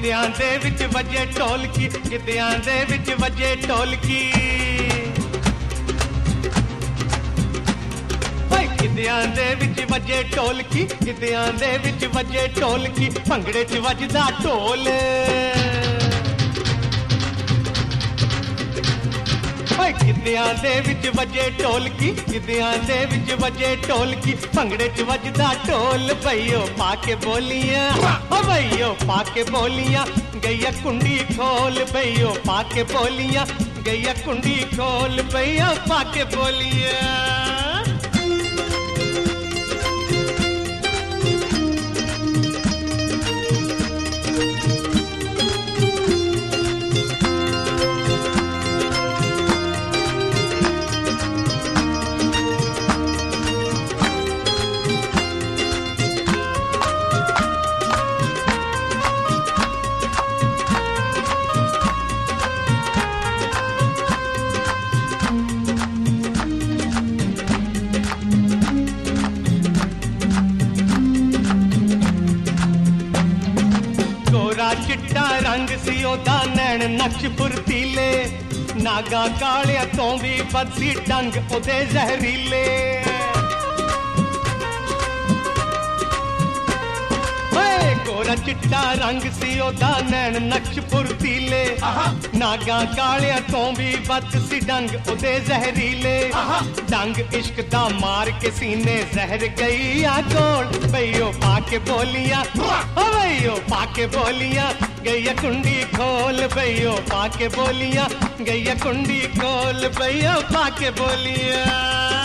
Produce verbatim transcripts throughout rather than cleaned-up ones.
ਗਿੱਧਿਆਂ ਦੇ ਵਿੱਚ ਵੱਜੇ ਢੋਲਕੀ, ਗਿੱਧਿਆਂ ਦੇ ਵਿੱਚ ਵੱਜੇ ਢੋਲਕੀ। ਓਏ ਗਿੱਧਿਆਂ ਦੇ ਵਿੱਚ ਵੱਜੇ ਢੋਲਕੀ, ਗਿੱਧਿਆਂ ਦੇ ਵਿੱਚ ਵੱਜੇ ਢੋਲਕੀ, ਭੰਗੜੇ 'ਚ ਵੱਜਦਾ ਢੋਲ। ਓਏ ਗਿੱਧਿਆਂ ਦੇ ਵਿੱਚ ਵੱਜੇ ਢੋਲਕੀ, ਗਿੱਧਿਆਂ ਦੇ ਵਿੱਚ ਵੱਜੇ ਢੋਲਕੀ, ਭੰਗੜੇ 'ਚ ਵੱਜਦਾ ਢੋਲ। ਬਈਓ ਪਾ ਕੇ ਬੋਲੀਆਂ, ਓ ਬਈਓ ਪਾ ਕੇ ਬੋਲੀਆਂ, ਗਈਆ ਕੁੰਡੀ ਖੋਲ। ਬਈਓ ਪਾ ਕੇ ਬੋਲੀਆਂ, ਗਈਆ ਕੁੰਡੀ ਖੋਲ। ਬਈਓ ਪਾ ਕੇ ਬੋਲੀਆਂ। चिट्टा रंग सी ओदा नैन नक्श फुर्तीले, नागा कालिया तो भी बदसी डंग ओदे जहरीले। गोरा चिट्टा रंग सी ओदा नैन नक्श फुर्तीले, नागा कालिया तो भी बदसी डंग ओदे जहरीले। डंग इश्क दा मार के सीने जहर गई आ गोल। बइयो पाके बोलियां, ओ बइयो पाके बोलियां, गैया कुंडी खोल। बइयो पाके बोलियां, गैया कुंडी खोल। बइयो पाके बोलियां।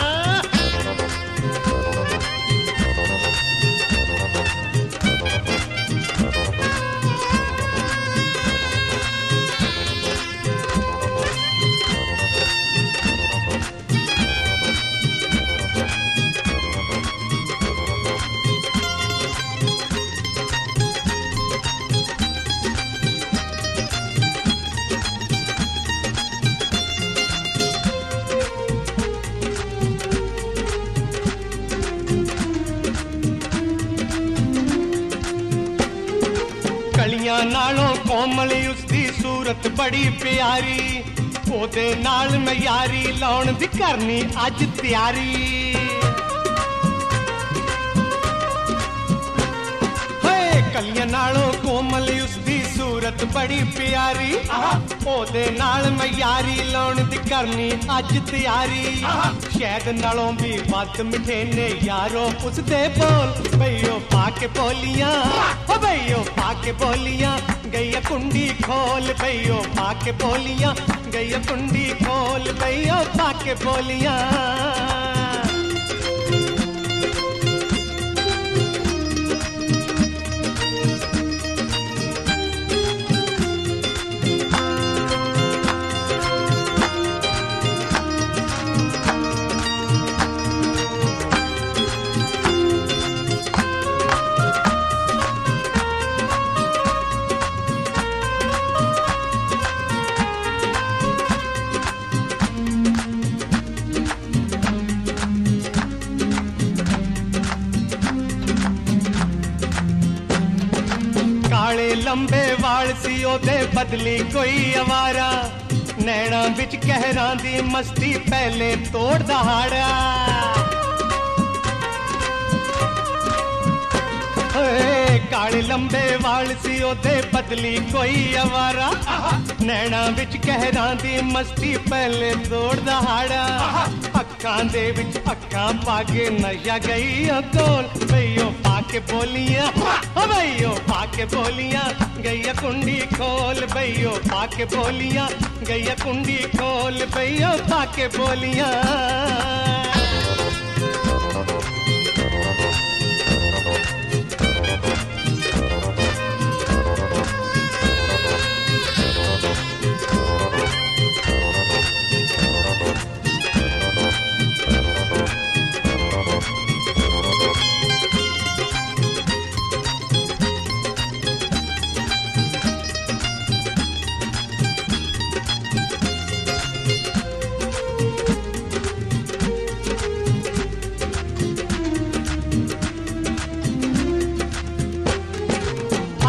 कलियां नालों कोमल उसदी सूरत बड़ी प्यारी, ओदे नाल मैं यारी लाउण दी करनी अज तैयारी। कलियां नालों कोमल उसदी सूरत बड़ी प्यारी, ओदे नाल मैं यारी लाउण दी करनी अज तैयारी। शहद नालों भी वध मिठे ने यारो उसदे बोल। बइयो पाके बोलियां, ओ बइयो पाके बोलियां, गैया कुंडी खोल। बइयो पाके बोलियां, गैया कुंडी खोल। बइयो पाके बोलियां। लंबे वाल सी ओदे बदली कोई अवारा, नैना बिच कहरां दी मस्ती पहले तोड़ दहाड़ा। काले लंबे वाल सी ओदे बदली कोई अवारा, नैना बिच कहरां दी मस्ती पहले तोड़ दहाड़ा। अक्खां दे विच अक्खां पाके नशा गई तोल। बइयो पाके बोलियां, ओ बइयो पाके बोलियां, गैया कुंडी खोल। बइयो पाके बोलियां, गैया कुंडी खोल। बइयो पाके बोलियां।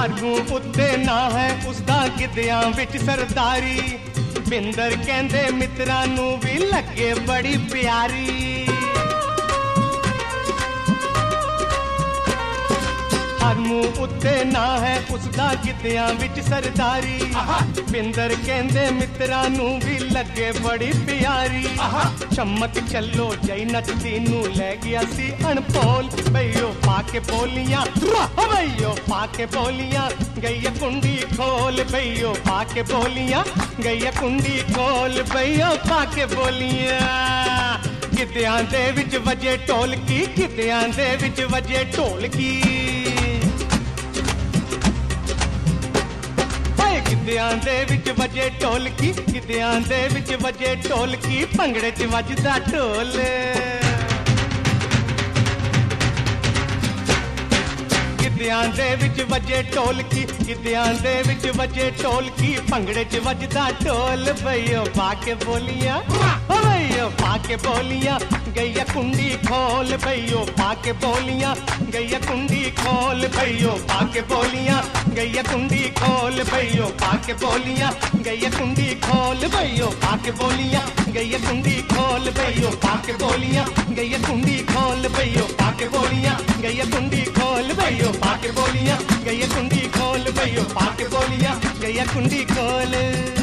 ਹਰਗੂ ਉੱਤੇ ਨਾ ਹੈ ਉਸਦਾ ਗਿੱਧਿਆਂ ਵਿੱਚ ਸਰਦਾਰੀ ਬਿੰਦਰ ਕਹਿੰਦੇ ਮਿੱਤਰਾਂ ਨੂੰ ਵੀ ਲੱਗੇ ਬੜੀ ਪਿਆਰੀ ਹਰ ਮੂੰਹ ਉੱਤੇ ਨਾ ਹੈ ਉਸਦਾ ਗਿੱਧਿਆਂ ਵਿੱਚ ਸਰਦਾਰੀ ਬਿੰਦਰ ਕਹਿੰਦੇ ਮਿੱਤਰਾਂ ਨੂੰ ਵੀ ਲੱਗੇ ਬੜੀ ਪਿਆਰੀ ਚਮਕ ਚੱਲੋ ਜਈ ਨੱਚਦੀ ਨੂੰ ਲੈ ਗਿਆ ਸੀ ਅਣਪੋਲ ਬਈਓ ਪਾ ਕੇ ਬੋਲੀਆਂ ਬਈਓ ਪਾ ਕੇ ਬੋਲੀਆਂ ਗਈ ਕੁੰਡੀ ਖੋਲ ਬਈਓ ਪਾ ਕੇ ਬੋਲੀਆਂ ਗਈ ਕੁੰਡੀ ਖੋਲ ਬਈਓ ਪਾ ਕੇ ਬੋਲੀਆਂ ਗਿੱਧਿਆਂ ਦੇ ਵਿੱਚ ਵਜੇ ਢੋਲਕੀ ਗਿੱਧਿਆਂ ਦੇ ਵਿੱਚ ਵਜੇ ਢੋਲਕੀ ਗਿੱਧਿਆਂ ਦੇ ਵਿੱਚ ਵਜੇ ਢੋਲਕੀ ਗਿੱਧਿਆਂ ਦੇ ਵਿੱਚ ਵਜੇ ਢੋਲਕੀ ਭੰਗੜੇ 'ਚ ਵੱਜਦਾ ਢੋਲ ਗਿੱਧਿਆਂ ਦੇ ਵਿੱਚ ਵਜੇ ਢੋਲਕੀ ਗਿੱਧਿਆਂ ਦੇ ਵਿੱਚ ਵਜੇ ਢੋਲਕੀ ਭੰਗੜੇ 'ਚ ਵੱਜਦਾ ਢੋਲ ਬਈਓ ਪਾ ਕੇ ਬੋਲੀਆਂ ਬਈਓ ਪਾ ਕੇ ਬੋਲੀਆਂ ਗਈਆ ਕੁੰਡੀ ਖੋਲ ਬਈਓ ਪਾ ਕੇ ਬੋਲੀਆਂ ਗਈਆ ਕੁੰਡੀ ਖੋਲ ਬਈਓ ਪਾ ਕੇ ਬੋਲੀਆਂ ਗਈਆ ਕੁੰਡੀ ਖੋਲ ਬਈਓ ਪਾ ਕੇ ਬੋਲੀਆਂ ਗਈਆ ਕੁੰਡੀ ਖੋਲ ਬਈਓ ਪਾ ਕੇ ਬੋਲੀਆਂ ਗਈਆ ਕੁੰਡੀ ਖੋਲ ਬਈਓ ਪਾ ਕੇ ਬੋਲੀਆਂ ਗਈਆ ਕੁੰਡੀ ਖੋਲ ਬਈਓ ਪਾ ਕੇ ਬੋਲੀਆਂ ਗਈਆ ਕੁੰਡੀ ਖੋਲ ਬਈਓ ਪਾ ਕੇ ਬੋਲੀਆਂ ਗਈਆ ਕੁੰਡੀ ਖੋਲ ਬਈਓ ਪਾ ਕੇ ਬੋਲੀਆਂ ਗਈਆ ਕੁੰਡੀ ਖੋਲ